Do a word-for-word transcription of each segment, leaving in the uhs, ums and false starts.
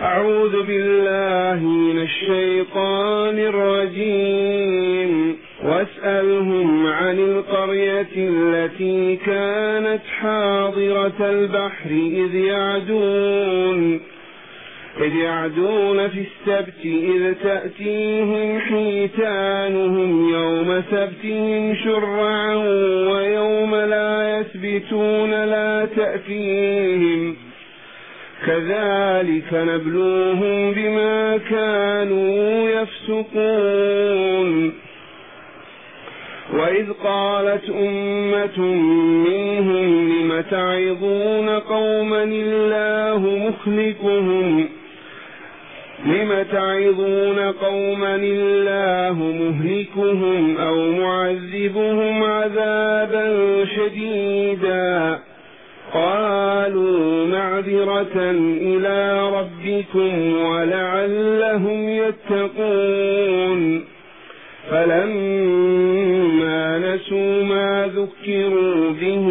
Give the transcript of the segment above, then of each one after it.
أعوذ بالله من الشيطان الرجيم. واسألهم عن القرية التي كانت حاضرة البحر إذ يعدون إذ يعدون في السبت إذ تأتيهم حيتانهم يوم سبتهم شرعا ويوم لا يسبتون لا تأتيهم كذلك نبلوهم بما كانوا يفسقون. وإذ قالت أمة منهم لم تعظون قوما الله مهلكهم لم تعظون قوما الله مهلكهم أو معذبهم عذابا شديدا قالوا معذرة إلى ربكم ولعلهم يتقون. فلما نسوا ما ذكروا به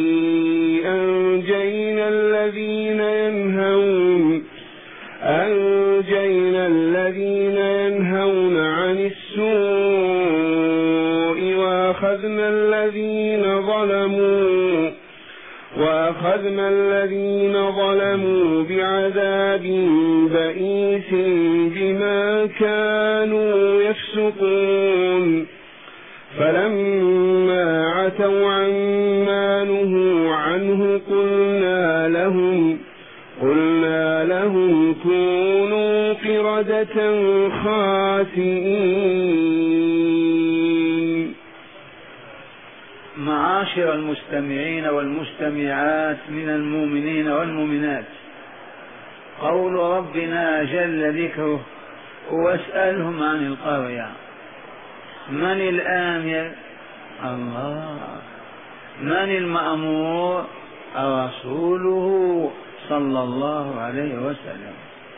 أنجينا الذين ينهون أنجينا الذين ينهون عن السوء وأخذنا الذين ظلموا وأخذنا الذين ظلموا بعذاب بئيس بما كانوا يفسقون. فلما عتوا عما نهوا عنه قلنا لهم قلنا لهم كونوا قردة خاسئين. معاشر المستمعين والمستمعات من المؤمنين والمؤمنات، قول ربنا جل ذكره واسألهم عن القرية. من الآمر؟ الله. من المأمور؟ رسوله صلى الله عليه وسلم.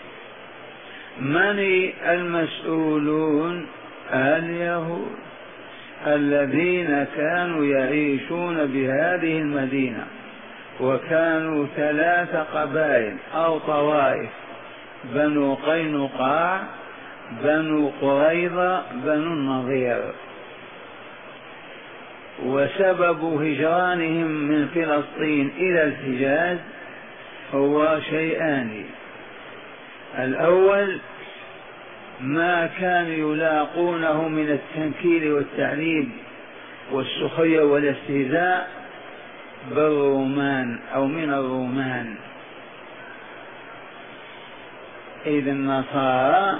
من المسؤولون؟ اليهود الذين كانوا يعيشون بهذه المدينة، وكانوا ثلاث قبائل أو طوائف: بنو قينقاع، بنو قريظة، بنو النضير. وسبب هجرانهم من فلسطين إلى الحجاز هو شيئان: الأول ما كانوا يلاقونه من التنكيل والتعذيب والسخرية والاستهزاء بالرومان أو من الرومان، إذ النصارى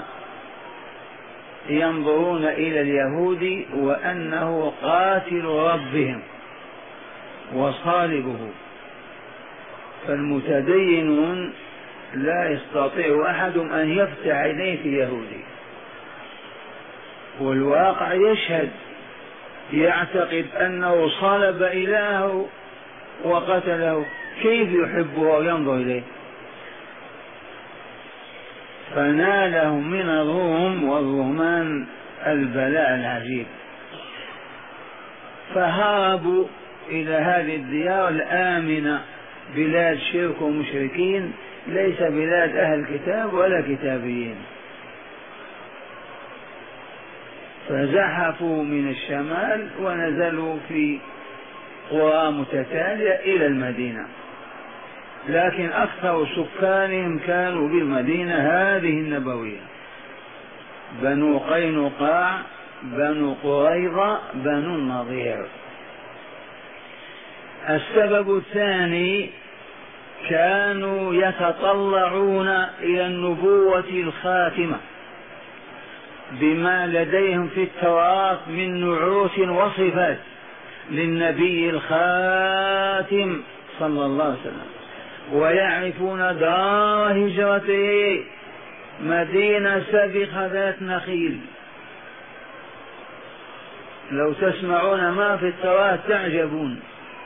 ينظرون إلى اليهود وأنه قاتل ربهم وصالبه، فالمتدينون لا يستطيع أحد أن يفتح عينيه في يهودي، والواقع يشهد، يعتقد أنه صلب إلهه وقتله، كيف يحبه وينظر إليه؟ فنالهم من الروم والرومان البلاء العجيب، فهربوا إلى هذه الديار الآمنة، بلاد شرك ومشركين، ليس بلاد أهل كتاب ولا كتابيين. فزحفوا من الشمال ونزلوا في قرى متتالية إلى المدينة، لكن أكثر سكانهم كانوا بالمدينة هذه النبوية: بنو قينقاع، بنو قريظة، بنو النضير. السبب الثاني: كانوا يتطلعون إلى النبوة الخاتمة بما لديهم في التوراة من نعوت وصفات للنبي الخاتم صلى الله عليه وسلم، ويعرفون دار هجرته مدينة سبخ ذات نخيل. لو تسمعون ما في التوراة تعجبون.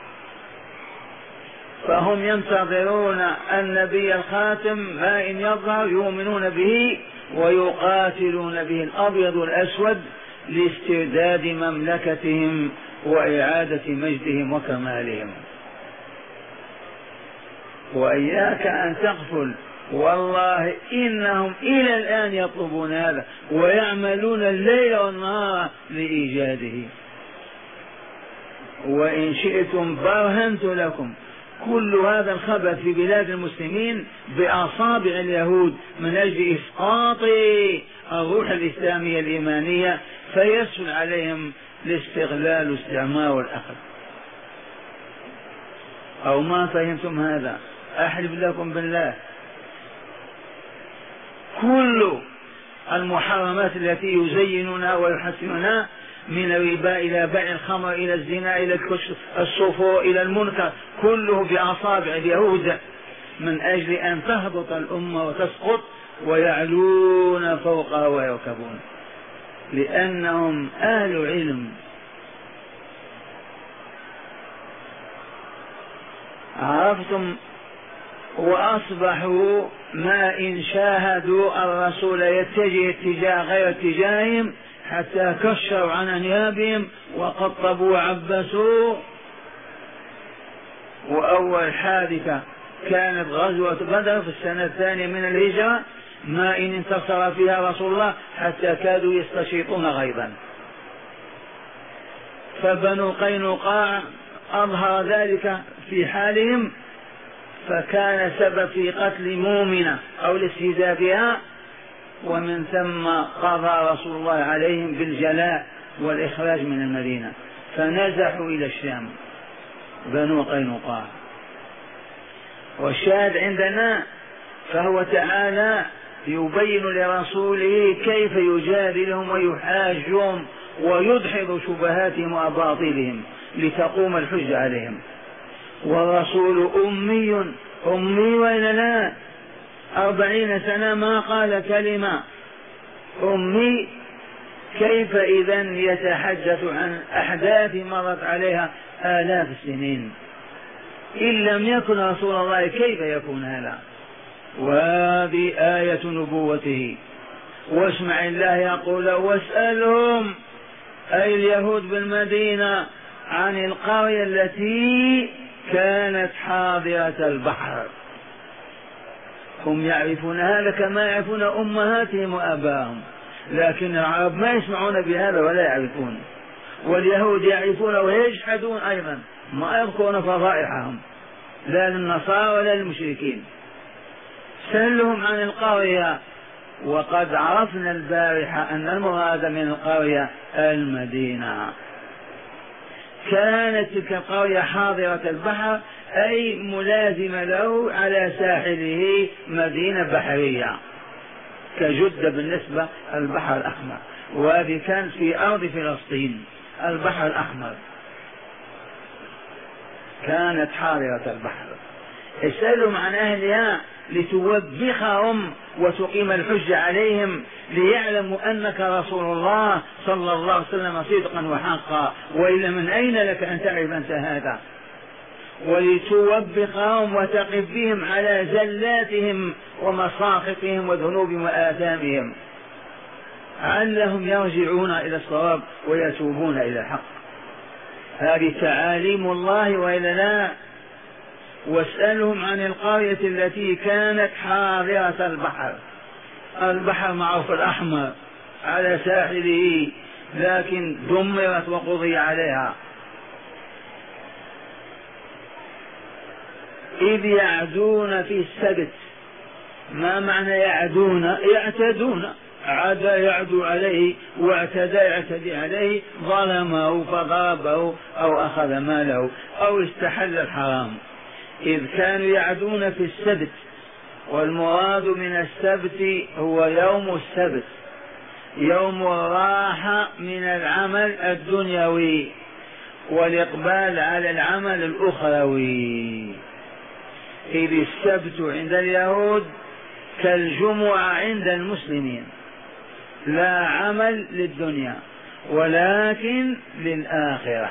فهم ينتظرون النبي الخاتم، ما إن يظهر يؤمنون به ويقاتلون به الأبيض والأسود لاسترداد مملكتهم وإعادة مجدهم وكمالهم. وإياك أن تغفل والله إنهم إلى الآن يطلبون هذا ويعملون الليل والنهار لإيجاده. وإن شئتم برهنت لكم كل هذا الخبث في بلاد المسلمين بأصابع اليهود من أجل إسقاط الروح الإسلامية الإيمانية، فيسهل عليهم الاستغلال والاستعمار والأخذ. أو ما فهمتم هذا؟ أحلف لكم بالله كل المحرمات التي يزينونها ويحسنونها، من الربا إلى بيع الخمر إلى الزنا إلى الصفور إلى المنكر، كله بأصابع اليهود من أجل أن تهبط الأمة وتسقط ويعلون فوقها ويركبون، لأنهم أهل علم. عرفتم؟ وأصبحوا ما إن شاهدوا الرسول يتجه اتجاه غير اتجاههم حتى كشروا عن أنيابهم وقطبوا وعبسوا. وأول حادثة كانت غزوة بدر في السنة الثانية من الهجرة، ما إن انتصر فيها رسول الله حتى كادوا يستشيطون غيظا، فبنو قينقاع أظهر ذلك في حالهم، فكان سبب في قتل مؤمنة أو الاستهزاء بها، ومن ثم قضى رسول الله عليهم بالجلاء والإخراج من المدينة، فنزحوا إلى الشام بنو قينقاع. والشاهد عندنا فهو تعالى يبين لرسوله كيف يجادلهم ويحاجهم ويدحض شبهاتهم وأباطيلهم لتقوم الحجة عليهم. والرسول أمي أمي وإلا لا، أربعين سنة ما قال كلمة، أمي. كيف إذا يتحدث عن أحداث مرت عليها آلاف السنين؟ إن لم يكن رسول الله كيف يكون هذا؟ وهذه آية نبوته. واسمع الله يقول واسألهم أي اليهود بالمدينة عن القرية التي كانت حاضرة البحر. هم يعرفون هذا كما يعرفون أمهاتهم وآباءهم، لكن العرب ما يسمعون بهذا ولا يعرفون، واليهود يعرفون ويجحدون أيضا، ما يذكرون فضائحهم لا للنصارى ولا للمشركين. سألهم عن القرية، وقد عرفنا البارحة أن المراد من القرية المدينة. كانت تلك القرية حاضرة البحر أي ملازمة له على ساحله مدينة بحرية كجدة بالنسبة للبحر الأحمر، وهذه كانت في أرض فلسطين البحر الأحمر، كانت حاضرة البحر. اسألهم عن أهلها لتوبخهم وتقيم الحجة عليهم، ليعلموا أنك رسول الله صلى الله عليه وسلم صدقا وحقا، وإلا من أين لك أن تعرف أنت هذا؟ ولتوبخهم وتقف بهم على زلاتهم ومساقطهم وذنوبهم وآثامهم، علهم يرجعون إلى الصواب ويتوبون إلى الحق. هذه تعاليم الله وإلا لا. واسألهم عن القرية التي كانت حاضرة البحر. البحر معروف الأحمر على ساحله، لكن دمرت وقضي عليها. إذ يعدون في السبت. ما معنى يعدون؟ يعتدون، عاد يعدو عليه واعتدى يعتدي عليه، ظلمه فضربه أو أخذ ماله أو استحل الحرام. إذ كانوا يعدون في السبت، والمراد من السبت هو يوم السبت، يوم الراحة من العمل الدنيوي والإقبال على العمل الأخروي. إذ السبت عند اليهود كالجمعة عند المسلمين، لا عمل للدنيا ولكن للآخرة.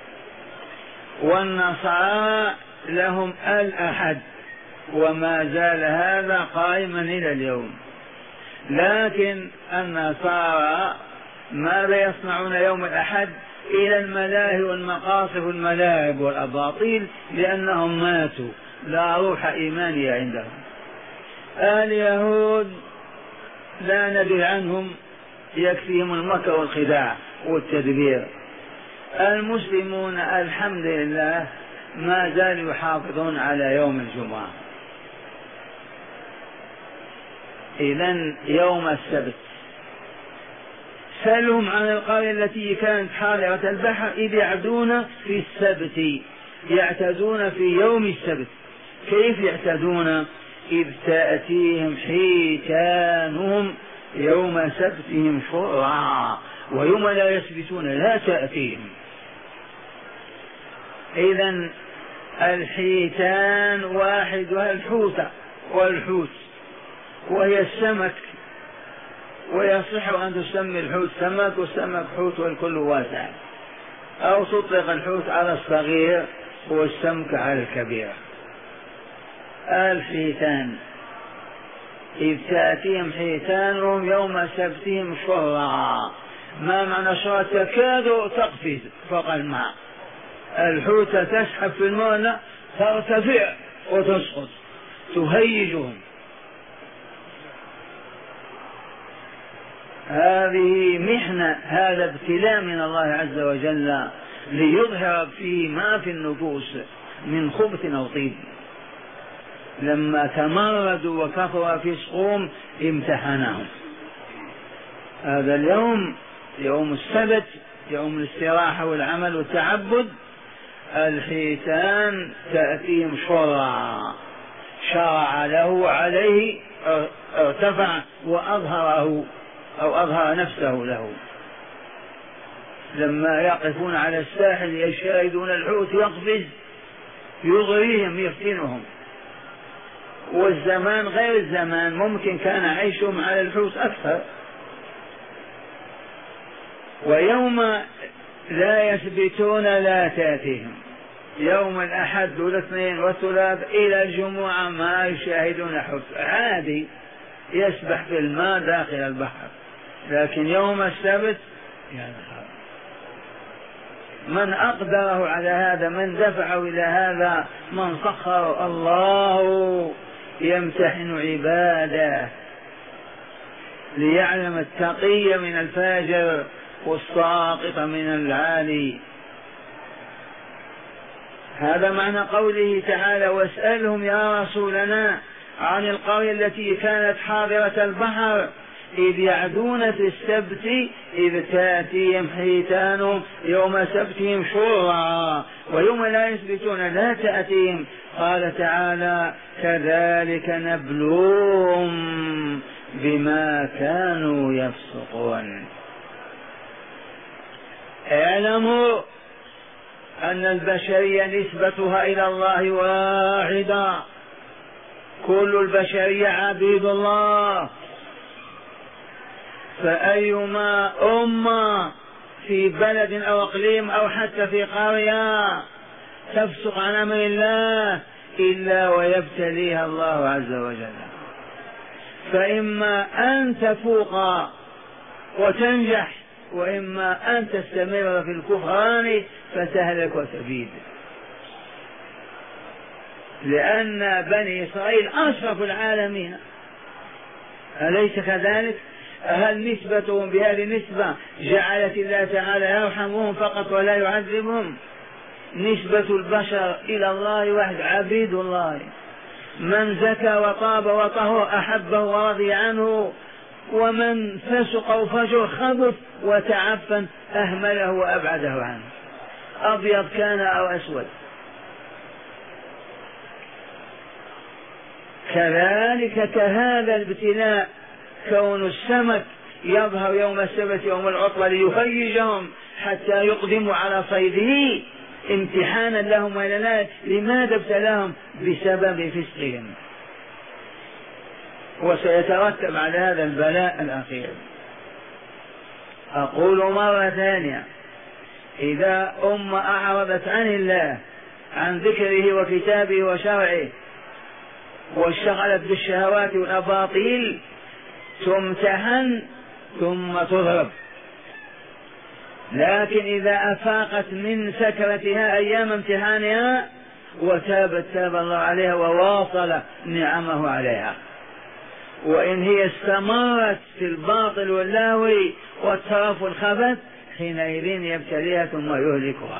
والنصارى لهم الأحد، وما زال هذا قائما إلى اليوم. لكن النصارى ماذا يصنعون يوم الأحد؟ إلى الملاهي والمقاصف والملاعب والأباطيل، لأنهم ماتوا، لا روح إيمانية عندهم. اليهود لا ندري عنهم، يكفيهم المكر والخداع والتدبير. المسلمون الحمد لله ما زالوا يحافظون على يوم الجمعة. إذن يوم السبت سألهم عن القرية التي كانت حاضرة البحر إذ يعدون في السبت، يعتدون في يوم السبت. كيف يعتدون؟ إذ تأتيهم حيتانهم يوم سبتهم شرعا ويوم لا يسبتون لا تأتيهم. إذن الحيتان واحدها الحوتة والحوت، وهي السمك، ويصح أن تسمي الحوت سمك والسمك حوت والكل واسع، أو تطلق الحوت على الصغير والسمك على الكبير. الحيتان إذ تأتيهم حيتانهم يوم سبتهم شرعا. ما معنى شرعا؟ تكاد تقفز فوق الماء. الحوتة تسحب في الماء ترتفع وتسقط تهيجهم. هذه محنة، هذا ابتلاء من الله عز وجل ليظهر فيه ما في النفوس من خبث أو طيب. لما تمردوا وكفروا في صوم امتحنهم. هذا اليوم يوم السبت، يوم الاستراحة والعمل والتعبد. الحيتان تأتيهم شرعا، شرع له عليه، ارتفع وأظهره أو أظهر نفسه له. لما يقفون على الساحل يشاهدون الحوت يقفز يغريهم يفتنهم. والزمان غير الزمان، ممكن كان عيشهم على الحوت أكثر. ويوم لا يثبتون لا تأتيهم، يوم الأحد والاثنين والثلاث إلى الجمعة ما يشاهدون حوت، عادي يسبح في الماء داخل البحر. لكن يوم السبت يا نهار، من أقدره على هذا؟ من دفعه إلى هذا؟ من سخر؟ الله يمتحن عباده ليعلم التقي من الفاجر والساقط من العالي. هذا معنى قوله تعالى: واسألهم يا رسولنا عن القرية التي كانت حاضرة البحر إذ يعدون في السبت إذ تأتيهم حيتانهم يوم سبتهم شرعا ويوم لا يثبتون لا تأتيهم. قال تعالى: كذلك نبلوهم بما كانوا يفسقون. اعلموا أن البشرية نسبتها إلى الله واحدة، كل البشرية عبيد الله. فأيما أمة في بلد أو إقليم أو حتى في قرية تفسق عن أمر الله إلا ويبتليها الله عز وجل. فإما أن تفوق وتنجح، وإما أن تستمر في الكفران فتهلك وتبيد. لأن بني إسرائيل أشرف العالمين، أليس كذلك؟ هل نسبتهم بهذه النسبة جعلت الله تعالى يرحمهم فقط ولا يعذبهم؟ نسبة البشر إلى الله واحد، عبيد الله. من زكى وطاب وطهر أحبه ورضي عنه، ومن فسق وفجر خبث وتعفن أهمله وأبعده عنه، أبيض كان أو أسود. كذلك كهذا الابتلاء، كون السمك يظهر يوم السبت يوم العطلة ليهيجهم حتى يقدموا على صيده امتحانا لهم ولنا. لماذا ابتلاهم؟ بسبب فسقهم، وسيترتب على هذا البلاء الأخير. أقول مرة ثانية: إذا أمة أعرضت عن الله، عن ذكره وكتابه وشرعه، واشتغلت بالشهوات والأباطيل، تمتحن ثم تضرب. لكن إذا أفاقت من سكرتها أيام امتحانها وتابت تاب الله عليها وواصل نعمه عليها. وإن هي استمرت في الباطل واللهو والترف والخبث حينئذ يبتليها ثم يهلكها.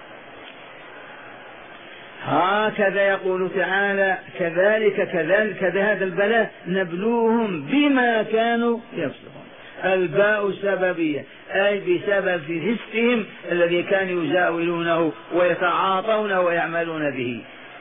هكذا يقول تعالى كذلك كذلك هذا البلاء نبلوهم بما كانوا يفسقون. الباء سببية أي بسبب فسقهم الذي كانوا يزاولونه ويتعاطونه ويعملون به.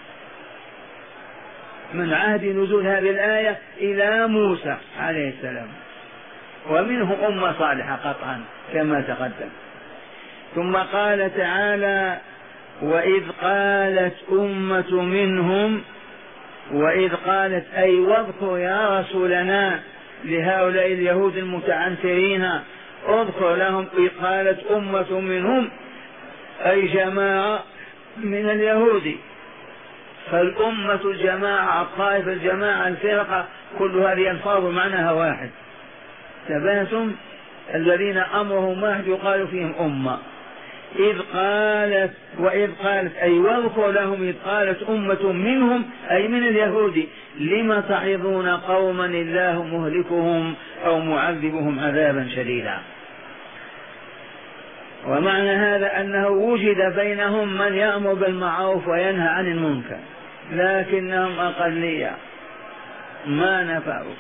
من عهد نزول هذه الآية إلى موسى عليه السلام، ومنه أمة صالحة قطعا كما تقدم. ثم قال تعالى وإذ قالت أمة منهم، وإذ قالت أي واذكر يا رسولنا لهؤلاء اليهود المتعنترين، اذكر لهم إذ قالت أمة منهم أي جماعة من اليهود. فالأمة الجماعة، الطائفة الجماعة، الفرقة، كل هذه الفاظ معناها واحد. تباسم الذين أمرهم واحد يقال فيهم أمة. إذ قالت وإذ قالت أي واذكر لهم إذ قالت أمة منهم أي من اليهود لم تعظون قوما الله مهلكهم أو معذبهم عذابا شديدا. ومعنى هذا أنه وجد بينهم من يأمر بالمعروف وينهى عن المنكر، لكنهم أقلية ما نفعوا.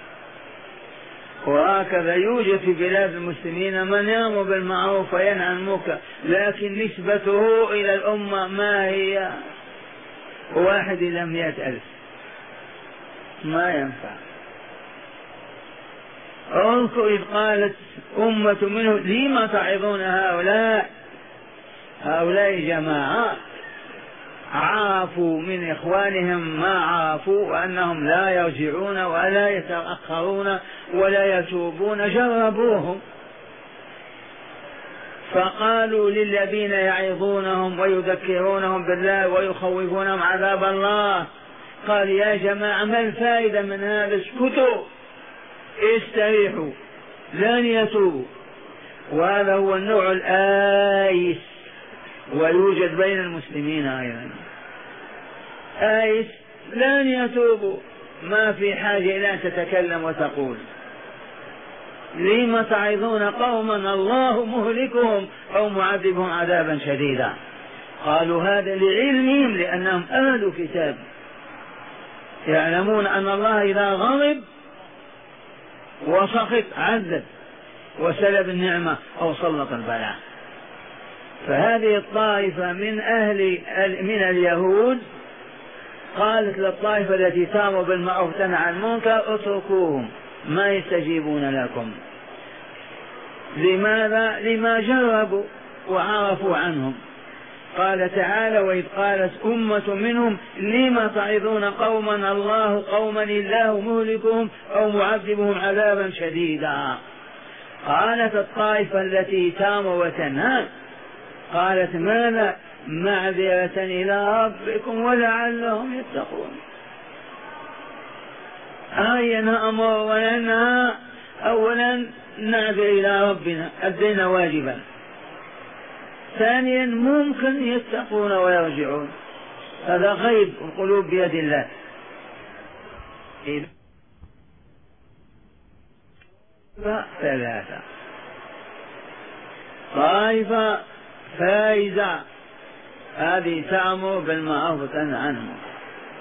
وهكذا يوجد في بلاد المسلمين من يأمر بالمعروف وينهى عن المنكر، لكن نسبته إلى الأمة ما هي؟ واحد إلى مئة ألف، ما ينفع. اذكر إذ قالت أمة منه لم تعظون هؤلاء، هؤلاء جماعة عافوا من إخوانهم ما عافوا، وأنهم لا يرجعون ولا يتأخرون ولا يتوبون، جربوهم. فقالوا للذين يعظونهم ويذكرونهم بالله ويخوفونهم عذاب الله، قال يا جماعة ما الفائدة من هذا؟ اسكتوا استريحوا لن يتوبوا. وهذا هو النوع الآيس، ويوجد بين المسلمين أيضا آيس لن يتوبوا، ما في حاجة إلى أن تتكلم وتقول لم تعظون قوما الله مهلكهم أو معذبهم عذابا شديدا. قالوا هذا لعلمهم لأنهم أهل كتاب، يعلمون أن الله إذا غضب وسخط عذب وسلب النعمة أو سلط البلاء. فهذه الطائفة من أهل من اليهود قالت للطائفة التي تامر بالمعروف وتنهى عن المنكر اتركوهم ما يستجيبون لكم. لماذا؟ لما جربوا وعرفوا عنهم. قال تعالى وإذ قالت أمة منهم لم تعظون قوما الله قوما الله مهلكهم أو معذبهم عذابا شديدا. قالت الطائفة التي تامر وتنهى قالت ماذا؟ معذرة إلى ربكم ولعلهم يتقون. آية نأمر وننهى، أولا نعذر إلى ربنا أدينا واجبا، ثانيا ممكن يتقون ويرجعون، هذا غيب القلوب بيد الله. ثلاثة طائفة فائزة هذه تأمر بالمعروف وتنهى عن المنكر،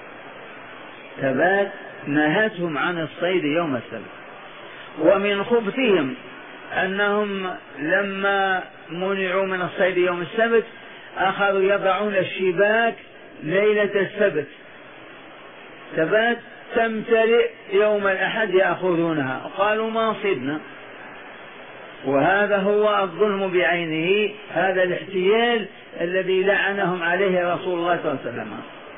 ثبات نهتهم عن الصيد يوم السبت. ومن خبثهم أنهم لما منعوا من الصيد يوم السبت أخذوا يضعون الشباك ليلة السبت، ثبات تمتلئ يوم الأحد يأخذونها، قالوا ما صدنا. وهذا هو الظلم بعينه، هذا الاحتيال الذي لعنهم عليه رسول الله صلى الله عليه وسلم.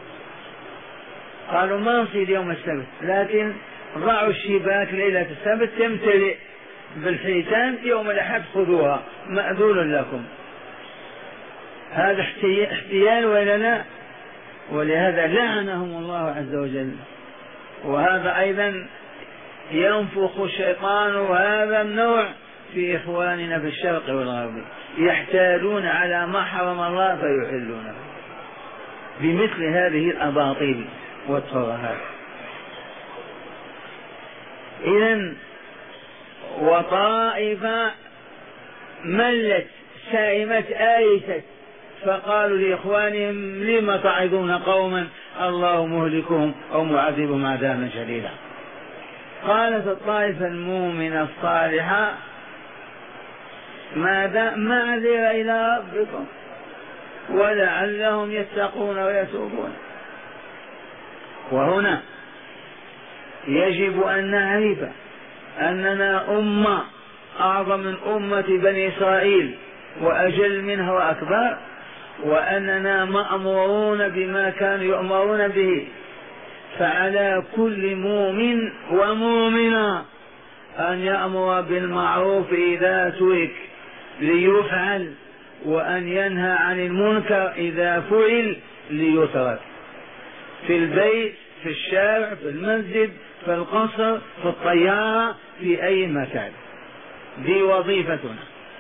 قالوا ما نصيد يوم السبت، لكن ضعوا الشباك ليلة السبت تمتلئ بالحيتان، يوم الأحد خذوها مأذون لكم. هذا احتيال ولا لا؟ ولهذا لعنهم الله عز وجل. وهذا أيضا ينفخ الشيطان وهذا النوع في إخواننا في الشرق والغرب، يحتالون على ما حرم الله فيحلونه بمثل هذه الأباطيل والترهات. إذن وطائفة ملت سائمت آيست فقالوا لإخوانهم لم تعظون قوما الله مهلكهم أو معذبهم عذابا شديدا. قالت الطائفة المؤمنة الصالحة ماذا؟ معذرة إلى ربكم ولعلهم يتقون ويتوبون. وهنا يجب أن نعرف أننا أمة أعظم من أمة بني إسرائيل وأجل منها وأكبر، وأننا مأمورون بما كانوا يؤمرون به. فعلى كل مؤمن ومؤمنة أن يأمر بالمعروف إذا ترك ليفعل، وأن ينهى عن المنكر إذا فعل ليترك، في البيت، في الشارع، في المسجد، في القصر، في الطيارة، في أي مكان. دي وظيفتنا.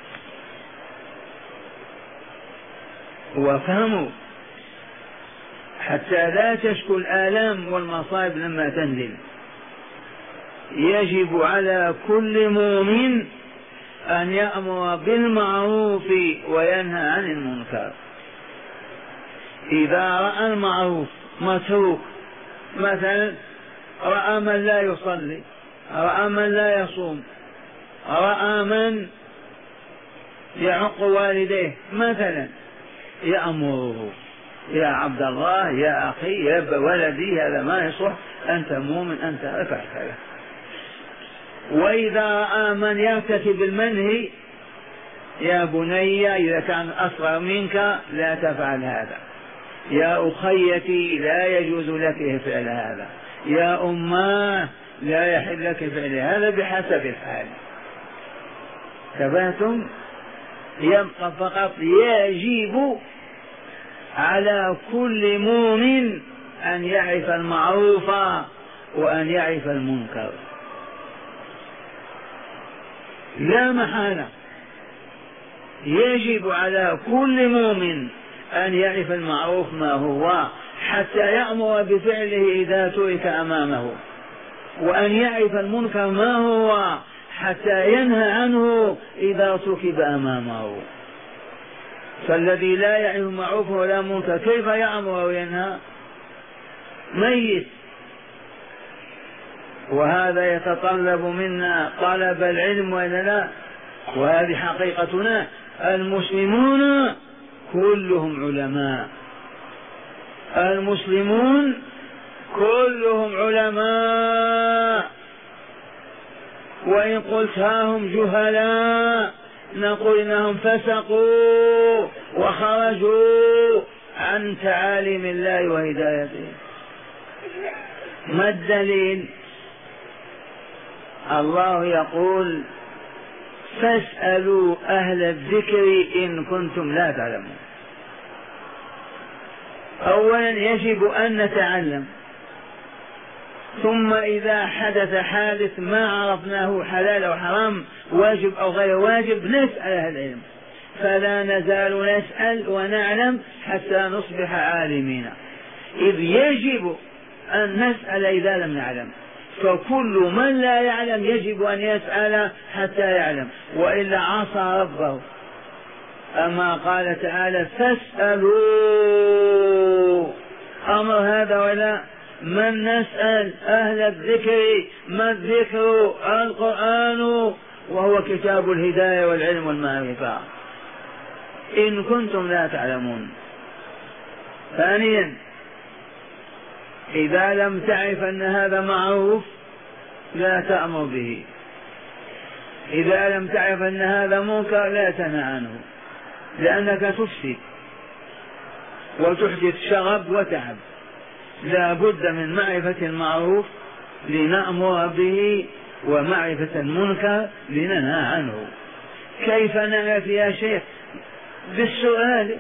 وفهموا حتى لا تشكو الآلام والمصائب لما تنزل. يجب على كل مؤمن أن يأمر بالمعروف وينهى عن المنكر. إذا رأى المعروف متروك، مثلا رأى من لا يصلي، رأى من لا يصوم، رأى من يعق والديه مثلا، يأمره يا عبد الله يا أخي يا ولدي هذا ما يصح، أنت مؤمن أنت افعل هذا. وإذا رأى من يرتكب المنهي يا بني إذا كان أصغر منك لا تفعل هذا، يا أخيتي لا يجوز لك فعل هذا، يا أماه لا يحل لك فعل هذا، بحسب الحال. تفهمتم؟ يبقى فقط يجب على كل مؤمن أن يعرف المعروف وأن يعرف المنكر، لا محالة. يجب على كل مؤمن أن يعرف المعروف ما هو حتى يأمر بفعله إذا ترك أمامه، وأن يعرف المنكر ما هو حتى ينهى عنه إذا تركب أمامه. فالذي لا يعرف المعروف ولا منكر كيف يأمر وينهى؟ ميت. وهذا يتطلب منا طلب العلم ولا لا؟ وهذه حقيقتنا. المسلمون كلهم علماء، المسلمون كلهم علماء، وإن قلت هم جهلاء نقول إنهم فسقوا وخرجوا عن تعاليم الله وهدايته. ما الدليل؟ الله يقول فاسألوا أهل الذكر إن كنتم لا تعلمون. أولا يجب أن نتعلم، ثم إذا حدث حادث ما عرفناه حلال أو حرام واجب أو غير واجب نسأل أهل العلم. فلا نزال نسأل ونعلم حتى نصبح عالمين، إذ يجب أن نسأل إذا لم نعلم. فكل من لا يعلم يجب أن يسأل حتى يعلم، وإلا عصى ربه. أما قال تعالى فاسألوا، أمر هذا ولا؟ من نسأل؟ أهل الذكر. ما الذكر؟ القرآن، وهو كتاب الهداية والعلم والمعرفة، إن كنتم لا تعلمون. ثانيا إذا لم تعرف أن هذا معروف لا تأمر به، إذا لم تعرف أن هذا منكر لا تنهى عنه، لأنك تفسد وتحدث شغب وتعب. لا بد من معرفة المعروف لنأمر به، ومعرفة المنكر لننهى عنه. كيف نعرف يا شيخ؟ بالسؤال.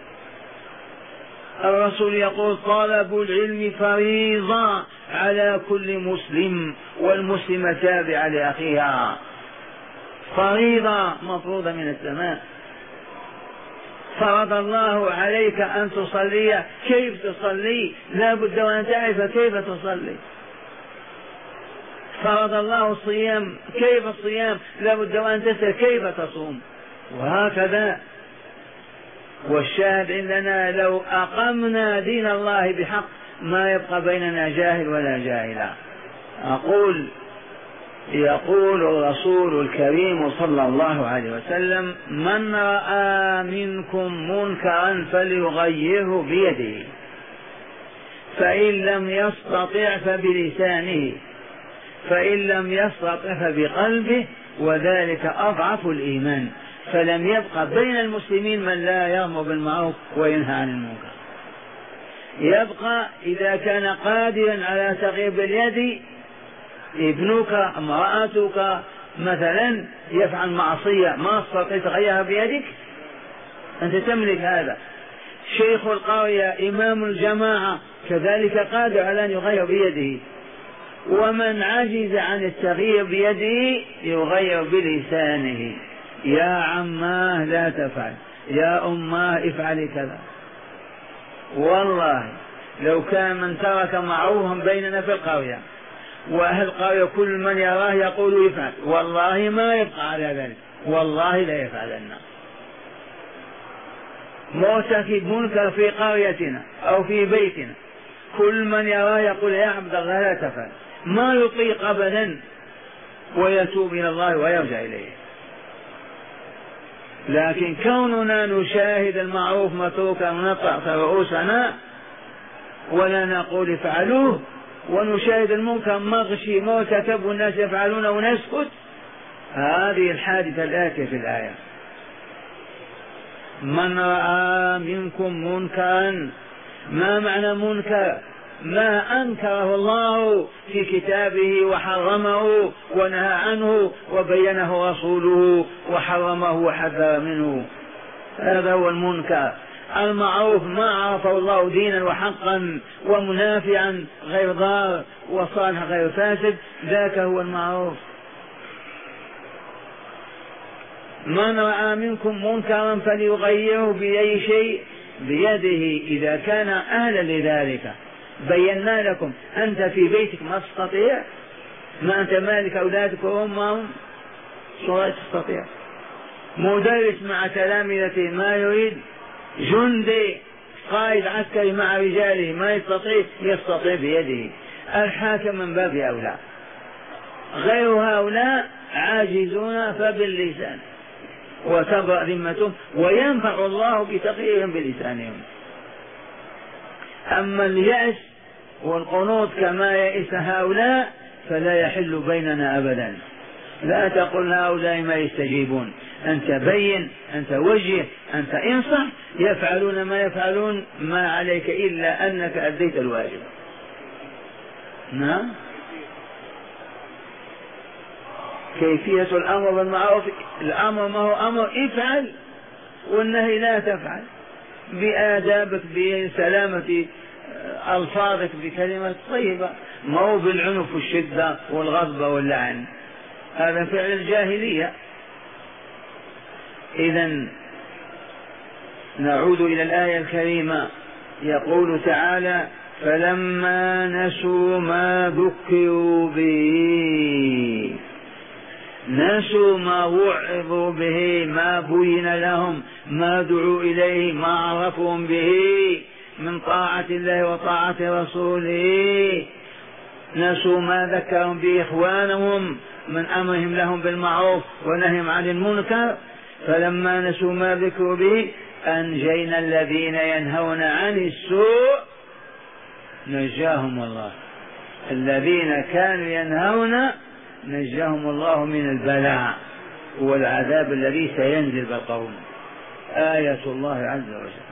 الرسول يقول طلب العلم فريضة على كل مسلم، والمسلم تابع لأخيها، فريضة مفروضة من السماء. فرض الله عليك أن تصلي، كيف تصلي؟ لا بد وأن تعرف كيف تصلي. فرض الله الصيام، كيف الصيام؟ لابد أن تسأل كيف تصوم، وهكذا. والشاهد عندنا لو أقمنا دين الله بحق ما يبقى بيننا جاهل ولا جاهلا. أقول يقول الرسول الكريم صلى الله عليه وسلم: من رأى منكم منكرا فليغيره بيده، فإن لم يستطع فبلسانه، فإن لم يستطع فبقلبه، وذلك أضعف الإيمان. فلم يبقى بين المسلمين من لا يأمر بالمعروف وينهى عن المنكر. يبقى إذا كان قادرا على تغيير باليد، ابنك امرأتك مثلا يفعل معصية ما تستطيع تغيرها بيدك، أنت تملك هذا. شيخ القرية إمام الجماعة كذلك قادر على أن يغير بيده. ومن عجز عن التغيير بيده يغير بلسانه: يا عماه لا تفعل، يا أماه افعلي كذا. والله لو كان من ترك معروفا بيننا في القرية وأهل القرية كل من يراه يقول يفعل، والله ما يبقى على ذلك، والله لا يفعلن. مرتكب منكر في قريتنا أو في بيتنا كل من يراه يقول يا عبد الله لا تفعل، ما يطيق أبدا، ويتوب إلى الله ويرجع إليه. لكن كوننا نشاهد المعروف متروكا ونطع رؤوسنا ولا نقول افعلوه، ونشاهد المنكر مغشي مرتكب والناس يفعلون ونسكت، هذه الحادثة الآتية في الآية: من رأى منكم منكرا. ما معنى منكر؟ ما أنكره الله في كتابه وحرمه ونهى عنه وبينه رسوله وحرمه وحذر منه، هذا هو المنكر. المعروف ما عرفه الله دينا وحقا ومنافعا غير ضار وصالح غير فاسد، ذاك هو المعروف. من رأى منكم منكرا فليغيره بأي شيء؟ بيده، إذا كان أهلا لذلك. بينا لكم أنت في بيتك ما تستطيع، ما أنت مالك أولادك وأمهم، شو تستطيع؟ مدرس مع تلامذته ما يريد، جندي قائد عسكري مع رجاله ما يستطيع، يستطيع بيده. الحاكم من باب أولى. غير هؤلاء عاجزون فباللسان وتبرأ ذمتهم، وينفع الله بتغييرهم بلسانهم. أما اليأس والقنوط كما يئس هؤلاء فلا يحل بيننا أبدا. لا تقل هؤلاء ما يستجيبون، أنت بين، أنت وجه، أنت انصح. يفعلون ما يفعلون، ما عليك إلا أنك أديت الواجب. نعم. كيفية الأمر بالمعروف، الأمر ما هو أمر افعل، والنهي لا تفعل، بآدابك بسلامة ألفاظك بكلمة طيبة، ما هو بالعنف والشدة والغضب واللعن، هذا فعل الجاهلية. إذن نعود إلى الآية الكريمة، يقول تعالى: فلما نسوا ما ذكروا به، نسوا ما وعظوا به، ما بين لهم، ما دعوا إليه، ما عرفهم به من طاعة الله وطاعة رسوله، نسوا ما ذكرهم به إخوانهم من أمرهم لهم بالمعروف ونهيهم عن المنكر. فلما نسوا ما ذكروا به أنجينا الذين ينهون عن السوء، نجاهم الله. الذين كانوا ينهون نجاهم الله من البلاء والعذاب الذي سينزل بالقوم. آية الله عز وجل: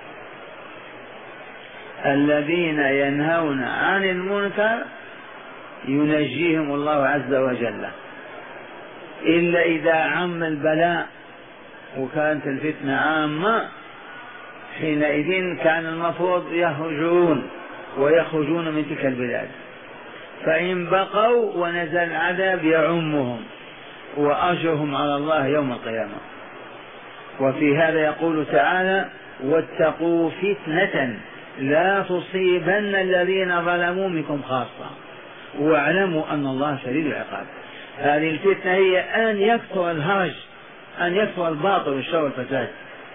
الذين ينهون عن المنكر ينجيهم الله عز وجل، إلا إذا عم البلاء وكانت الفتنة عامة، حينئذ كان المفروض يهجرون ويخرجون من تلك البلاد، فإن بقوا ونزل العذاب يعمهم وأجرهم على الله يوم القيامة. وفي هذا يقول تعالى: واتقوا فتنة لا تصيبن الذين ظلموا منكم خاصة. واعلموا أن الله شديد العقاب. هذه الفتنة هي أن يكثر الهرج، أن يكثر الباطل والشر والفساد،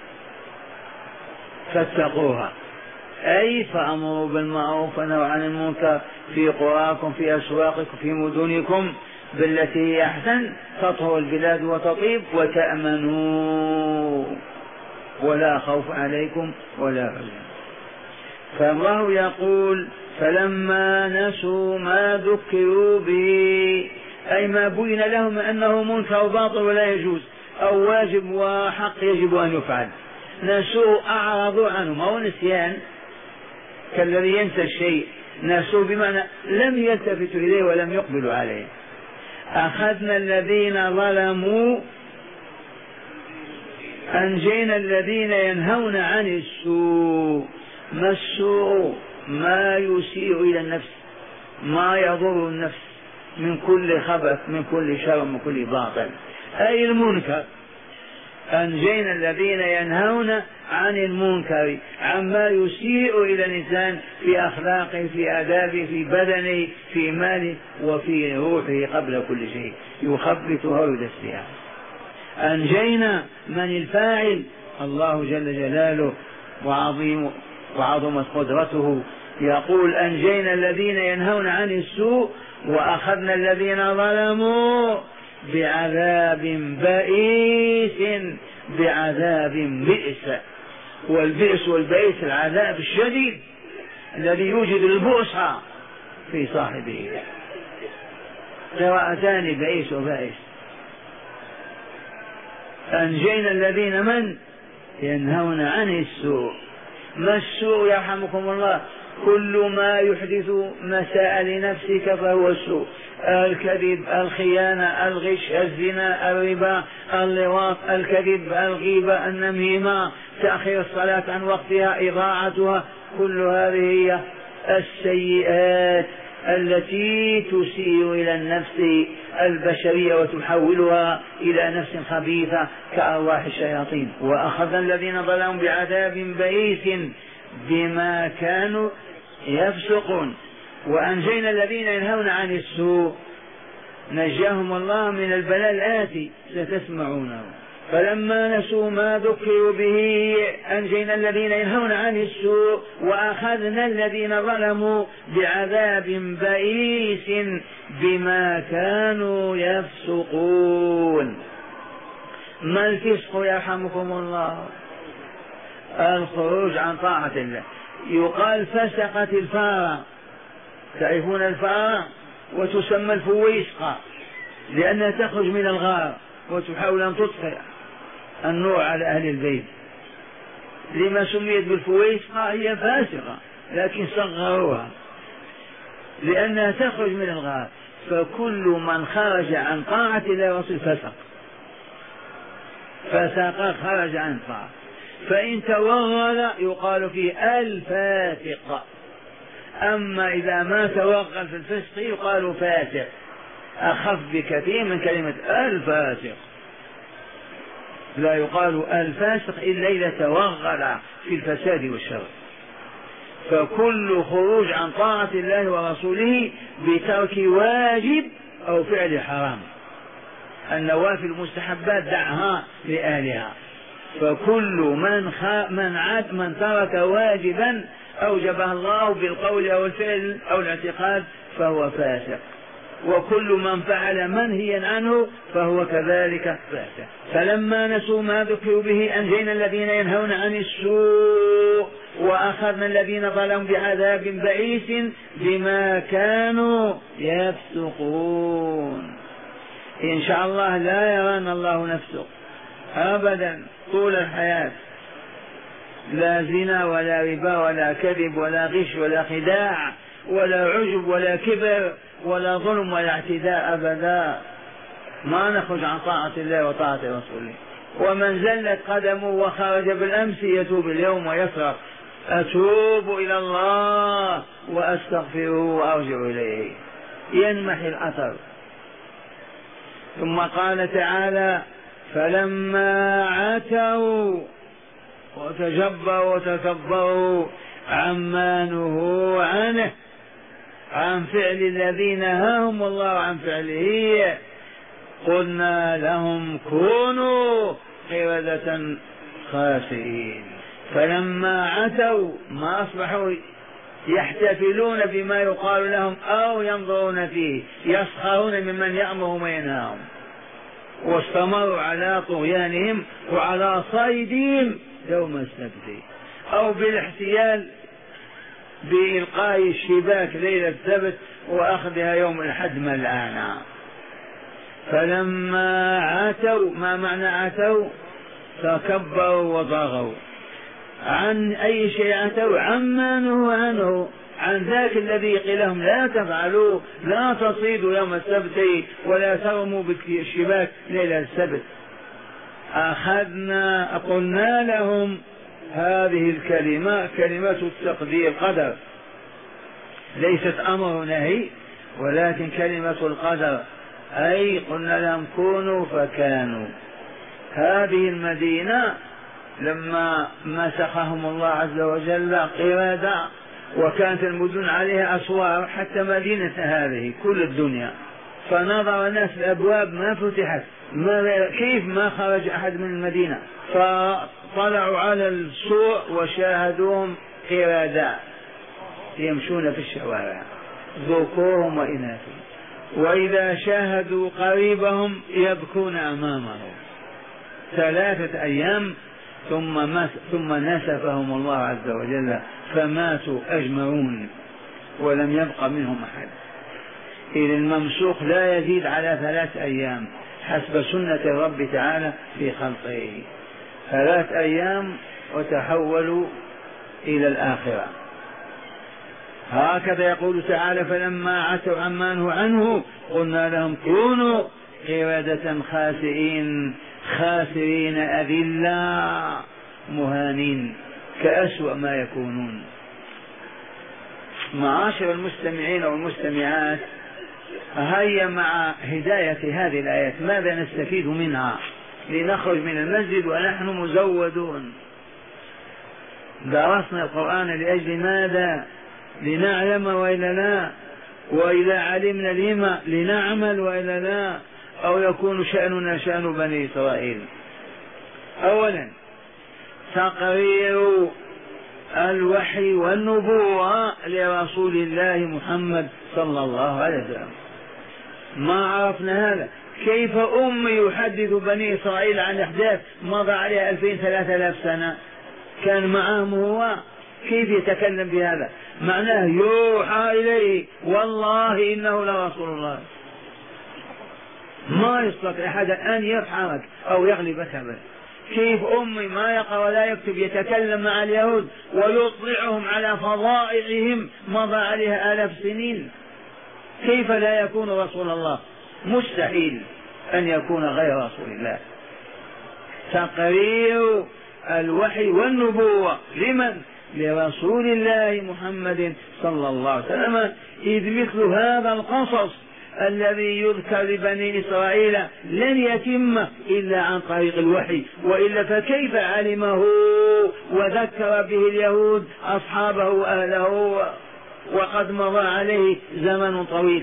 فاتقوها، أي فأمروا بالمعروف ونهوا عن المنكر في قراكم في أسواقكم في مدنكم بالتي هي أحسن تطهر البلاد وتطيب وتأمنوا ولا خوف عليكم ولا حزن. فالله يقول فلما نسوا ما ذكروا به، أي ما بين لهم أنه منكر وباطل ولا يجوز أو واجب وحق يجب أن يفعل، نسوا أعرضوا عنه، ما هو نسيان كالذي ينسى الشيء، نسوا بمعنى لم يلتفتوا إليه ولم يقبلوا عليه. أخذنا الذين ظلموا أنجينا الذين ينهون عن السوء. ما السوء؟ ما يسيء إلى النفس، ما يضر النفس من كل خبث من كل شر من كل باطل، أي المنكر. أنجينا الذين ينهون عن المنكر، عما يسيء إلى الإنسان في أخلاقه في آدابه في بدنه في ماله وفي روحه قبل كل شيء، يخبطها ويدسها. أنجينا من الفاعل؟ الله جل جلاله وعظيم وعظمت قدرته، يقول أنجينا الذين ينهون عن السوء وأخذنا الذين ظلموا بعذاب بئيس، بعذاب بئس. والبئس والبئيس العذاب الشديد الذي يوجد البؤس في صاحبه. قراءتان بئيس وبئيس. أنجينا الذين من ينهون عن السوء. ما السوء يرحمكم الله؟ كل ما يحدث مساء لنفسك فهو السوء، الكذب الخيانة الغش الزنا الربا اللواط الكذب الغيبة النميمة تأخير الصلاة عن وقتها إضاعتها، كل هذه هي السيئات التي تسيء إلى النفس البشرية وتحولها إلى نفس خبيثة كأرواح الشياطين. وأخذ الذين ظلموا بعذاب بئيس بما كانوا يفسقون. وأنجينا الذين ينهون عن السوء، نجاهم الله من البلاء الآتي ستسمعونه. فلما نسوا ما ذكروا به أنجينا الذين ينهون عن السوء وأخذنا الذين ظلموا بعذاب بئيس بما كانوا يفسقون. ما الفسق يرحمكم الله؟ الخروج عن طاعة الله. يقال فسقت الفارة، تعرفون الفارة وتسمى الفويسقة لأنها تخرج من الغار وتحاول أن تطفئ النور على أهل البيت. لما سميت بالفويسقة؟ هي فاسقة لكن صغروها لأنها تخرج من الغار. فكل من خرج عن طاعة الله ورسوله فسق، فسق خرج عن طاعة. فإن توغل يقال فيه الفاسق، أما إذا ما توغل في الفسق يقال فاسق، أخف بكثير من كلمة الفاسق. لا يقال الفاسق إلا إذا توغل في الفساد والشر. فكل خروج عن طاعة الله ورسوله بترك واجب أو فعل حرام. النوافل المستحبات دعها لأهلها. فكل من خ... من عاد من ترك واجبا أوجبه الله بالقول أو الفعل أو الاعتقاد فهو فاسق، وكل من فعل منهيا عنه فهو كذلك فاسق. فلما نسوا ما ذكروا به أنجينا الذين ينهون عن السوء وأخذنا الذين ظلموا بعذاب بئيس بما كانوا يفسقون. إن شاء الله لا يرانا الله نفسق أبدا طول الحياة، لا زنا ولا ربا ولا كذب ولا غش ولا خداع ولا عجب ولا كبر ولا ظلم ولا اعتداء أبدا. ما نخرج عن طاعة الله وطاعة رسوله. ومن زلت قدمه وخرج بالأمس يتوب اليوم ويفرح، أتوب إلى الله وأستغفره وأرجع إليه، ينمحي الأثر. ثم قال تعالى فلما عتوا وتجبروا وتكبروا عما نهوا عنه عن فعل الذين نهاهم الله عن فعله قلنا لهم كونوا قردة خاسئين. فلما عتوا ما أصبحوا يحتفلون بما يقال لهم أو ينظرون فيه، يسخرون ممن يأمرهم وينهاهم، واستمروا على طغيانهم وعلى صيدهم يوم السبت، أو بالاحتيال بإلقاء الشباك ليلة السبت وأخذها يوم الحد ملعانا. فلما عتوا، ما معنى عتوا؟ تكبروا وطغوا. عن أي شيء عتوا؟ عما نهوا عنه، عن ذاك الذي قيل لهم لا تفعلوا، لا تصيدوا يوم السبت ولا ترموا بالشباك ليلة السبت. أخذنا قلنا لهم هذه الكلمة كلمة التقدير قدر، ليست أمر نهي ولكن كلمة القدر، أي قلنا لهم كونوا فكانوا. هذه المدينة لما مسخهم الله عز وجل قردة، وكانت المدن عليها أسوار حتى مدينة هذه كل الدنيا، فنظر الناس الأبواب ما فتحت، ما كيف ما خرج أحد من المدينة، فطلعوا على السوق وشاهدوهم قردة يمشون في الشوارع ذكورهم وإناثهم، وإذا شاهدوا قريبهم يبكون أمامهم ثلاثة أيام ثم ثم نسفهم الله عز وجل فماتوا أجمعون ولم يبق منهم أحد. إذ الممسوخ لا يزيد على ثلاث أيام حسب سنة الرب تعالى في خلقه، ثلاث أيام وتحولوا إلى الآخرة. هكذا يقول تعالى فلما عتوا عما نهوا عنه قلنا لهم كونوا قردة خاسئين، خاسرين أذلا مهانين كأسوأ ما يكونون. معاشر المستمعين والمستمعات، هيا مع هداية هذه الآيات ماذا نستفيد منها لنخرج من المسجد ونحن مزودون؟ درسنا القرآن لأجل ماذا؟ لنعلم وإلا لا؟ وإذا علمنا لما لنعمل وإلا لا؟ أو يكون شأننا شأن بني إسرائيل؟ أولا تقرير الوحي والنبوة لرسول الله محمد صلى الله عليه وسلم. ما عرفنا هذا؟ كيف أم يحدث بني إسرائيل عن أحداث مضى عليها ألفين ثلاثة آلاف سنة كان معهم هو، كيف يتكلم بهذا؟ معناه يوحى إليه والله إنه لرسول الله. ما يستطيع أحد أن يفحمك أو يغلبك به. كيف أمي ما يقرأ ولا يكتب يتكلم مع اليهود ويطلعهم على فضائعهم مضى عليها آلاف سنين؟ كيف لا يكون رسول الله؟ مستحيل أن يكون غير رسول الله. تقرير الوحي والنبوة لمن؟ لرسول الله محمد صلى الله عليه وسلم. إذ مثل هذا القصص الذي يذكر لبني إسرائيل لن يتم إلا عن طريق الوحي، وإلا فكيف علمه وذكر به اليهود أصحابه وأهله وقد مضى عليه زمن طويل؟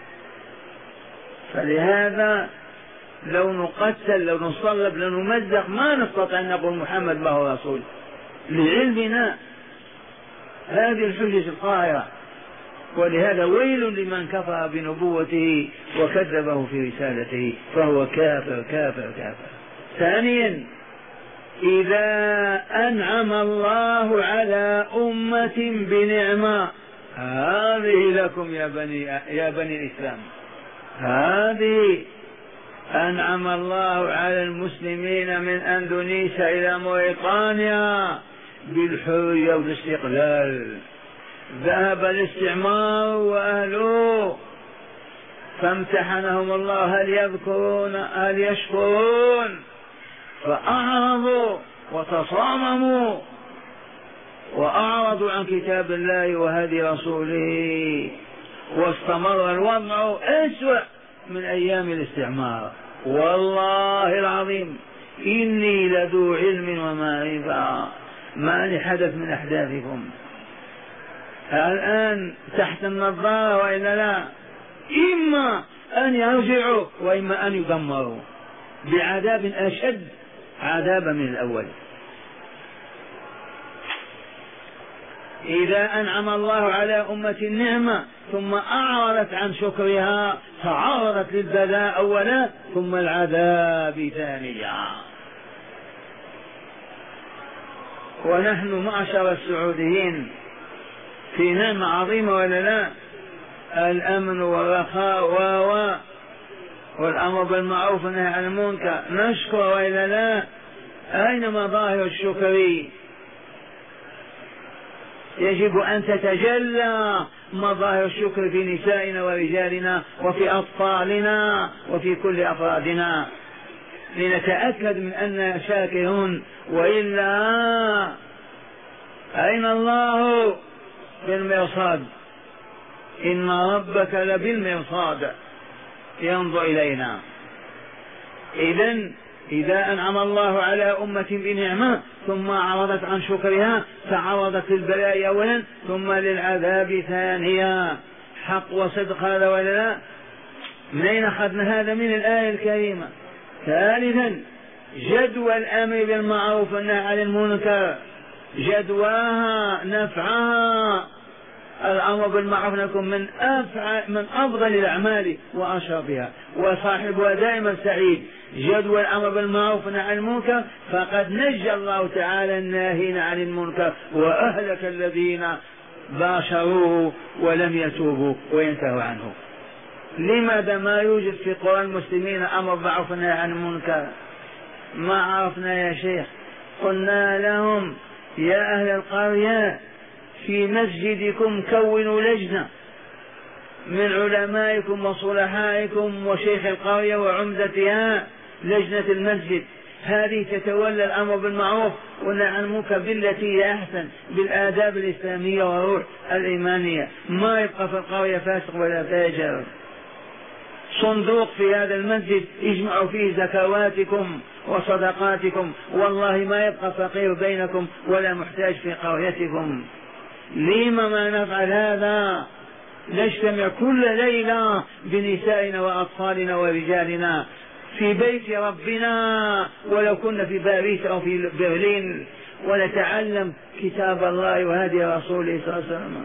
فلهذا لو نقتل لو نصلب لو نمزق ما نستطيع أن نقول محمد ما هو رسول، لعلمنا هذه الحجة القاهرة. ولهذا ويل لمن كفر بنبوته وكذبه في رسالته فهو كافر كافر كافر. ثانيا إذا أنعم الله على أمة بنعمة، هذه لكم يا بني يا بني الإسلام، هذه أنعم الله على المسلمين من أندونيسيا إلى موريطانيا بالحرية والاستقلال. ذهب الاستعمار وأهله فامتحنهم الله هل يذكرون هل يشكرون، فأعرضوا وتصامموا وأعرضوا عن كتاب الله وهدي رسوله، واستمر الوضع أسوأ من أيام الاستعمار. والله العظيم إني لذو علم ومعرفة ما لحدث من أحداثكم. الآن تحت النظارة وإلا لا؟ إما أن يرجعوا وإما أن يدمروا بعذاب أشد عذابا من الأول. إذا أنعم الله على أمة النعمة ثم أعرضت عن شكرها تعرضت للبلاء أولا ثم العذاب ثانيا. ونحن معشر السعوديين في نعمة عظيمة ولا لا؟ الأمن والرخاء و والأمر بالمعروف والنهي عن المنكر، نشكر وإلا لا؟ أين مظاهر الشكر؟ يجب أن تتجلى مظاهر الشكر في نسائنا ورجالنا وفي أطفالنا وفي كل أفرادنا لنتأكد من أننا شاكرون، وإلا أين الله؟ بالمرصاد، إن ربك لبالمرصاد ينظر إلينا. إذن إذا أنعم الله على أمة بنعمة ثم أعرضت عن شكرها تعرضت للبلاء أولا ثم للعذاب ثانيا. حق وصدق هذا ولا لا؟ منين أخذنا هذا؟ من الآية الكريمة. ثالثا جدوى الأمر بالمعروف والنهي عن المنكر، جدواها نفعها الأمر بالمعروف نكون من أفعل من أفضل الأعمال وأشرفها وصاحبها دائما سعيد. جدوى الأمر بالمعروف والنهي عن المنكر فقد نجى الله تعالى الناهين عن المنكر وأهلك الذين باشروه ولم يتوبوا وينتهوا عنه. لماذا ما يوجد في قرى المسلمين أمر بالمعروف والنهي عن المنكر؟ ما عرفنا يا شيخ. قلنا لهم يا أهل القرية في مسجدكم كونوا لجنة من علمائكم وصلحائكم وشيخ القرية وعمدتها، لجنة المسجد هذه تتولى الأمر بالمعروف والنهي عن المنكر بالتي هي أحسن بالآداب الإسلامية والروح الإيمانية. ما يبقى في القرية فاسق ولا فاجر. صندوق في هذا المسجد اجمعوا فيه زكواتكم وصدقاتكم، والله ما يبقى فقير بينكم ولا محتاج في قريتكم. لما ما نفعل هذا؟ نجتمع كل ليلة بنسائنا وأطفالنا ورجالنا في بيت ربنا ولو كنا في باريس أو في برلين ونتعلم كتاب الله وهدي رسوله صلى الله عليه وسلم.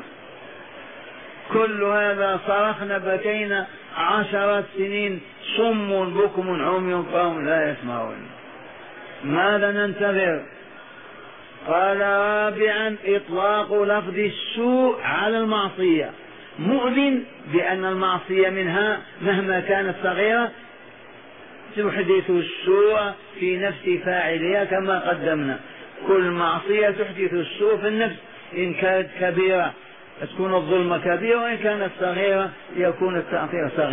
كل هذا صرخنا بكينا عشرات سنين صم بكم عمي فهم لا يسمعون. ماذا ننتظر؟ قال رابعا إطلاق لفظ السوء على المعصية، مؤذن بأن المعصية منها مهما كانت صغيرة تحدث السوء في نفس فاعلها كما قدمنا. كل معصية تحدث السوء في النفس، إن كانت كبيرة تكون الظلمة كبيرة وإن كانت صغيرة يكون التأثير صغير.